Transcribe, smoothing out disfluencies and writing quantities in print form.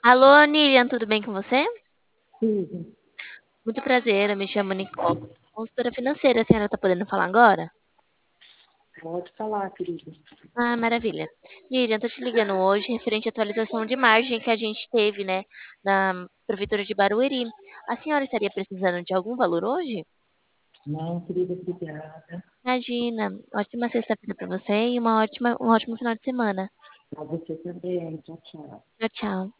Alô, Nilian, tudo bem com você? Tudo. Muito prazer, eu me chamo Nicole, consultora financeira. A senhora está podendo falar agora? Pode falar, querida. Ah, maravilha. Nilian, tô te ligando hoje referente à atualização de margem que a gente teve, né, na Prefeitura de Barueri. A senhora estaria precisando de algum valor hoje? Não, querida, obrigada. Imagina, ótima sexta-feira para você e um ótimo final de semana. Para você também. Tchau, tchau. Tchau, tchau.